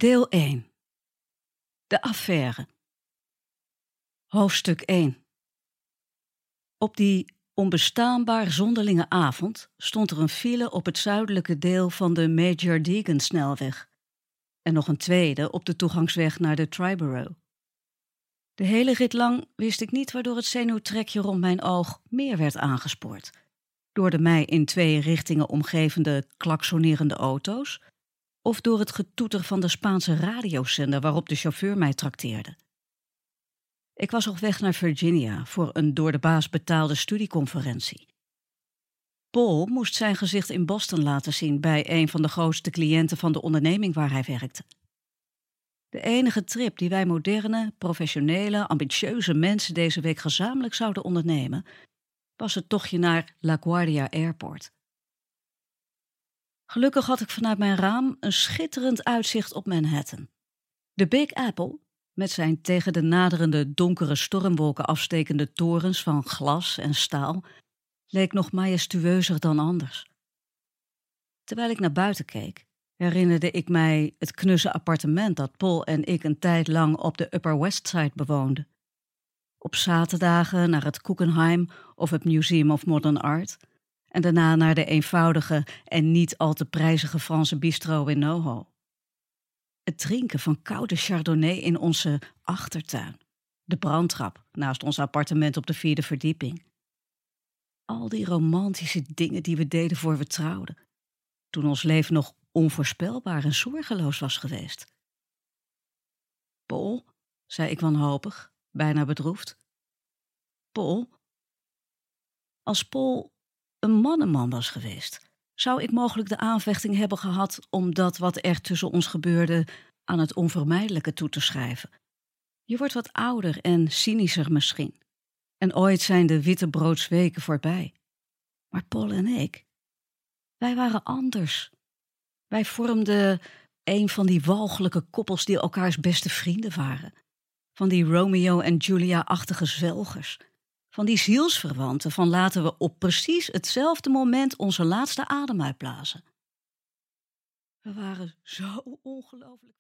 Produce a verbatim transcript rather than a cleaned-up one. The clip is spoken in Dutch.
Deel één. De affaire. Hoofdstuk één. Op die onbestaanbaar zonderlinge avond stond er een file op het zuidelijke deel van de Major Deegan-snelweg en nog een tweede op de toegangsweg naar de Triborough. De hele rit lang wist ik niet waardoor het zenuwtrekje rond mijn oog meer werd aangespoord. Door de mij in twee richtingen omgevende klaksonerende auto's of door het getoeter van de Spaanse radiozender waarop de chauffeur mij trakteerde. Ik was op weg naar Virginia voor een door de baas betaalde studieconferentie. Paul moest zijn gezicht in Boston laten zien bij een van de grootste cliënten van de onderneming waar hij werkte. De enige trip die wij moderne, professionele, ambitieuze mensen deze week gezamenlijk zouden ondernemen, was het tochtje naar LaGuardia Airport. Gelukkig had ik vanuit mijn raam een schitterend uitzicht op Manhattan. De Big Apple, met zijn tegen de naderende donkere stormwolken afstekende torens van glas en staal, leek nog majestueuzer dan anders. Terwijl ik naar buiten keek, herinnerde ik mij het knusse appartement dat Paul en ik een tijd lang op de Upper West Side bewoonden. Op zaterdagen naar het Guggenheim of het Museum of Modern Art en daarna naar de eenvoudige en niet al te prijzige Franse bistro in NoHo. Het drinken van koude chardonnay in onze achtertuin, de brandtrap naast ons appartement op de vierde verdieping. Al die romantische dingen die we deden voor we trouwden, toen ons leven nog onvoorspelbaar en zorgeloos was geweest. Paul, zei ik wanhopig, bijna bedroefd. Paul, als Paul een mannenman was geweest, zou ik mogelijk de aanvechting hebben gehad om dat wat er tussen ons gebeurde aan het onvermijdelijke toe te schrijven. Je wordt wat ouder en cynischer misschien. En ooit zijn de wittebroodsweken voorbij. Maar Paul en ik, wij waren anders. Wij vormden een van die walgelijke koppels die elkaars beste vrienden waren. Van die Romeo en Julia-achtige zwelgers. Van die zielsverwanten van laten we op precies hetzelfde moment onze laatste adem uitblazen. We waren zo ongelooflijk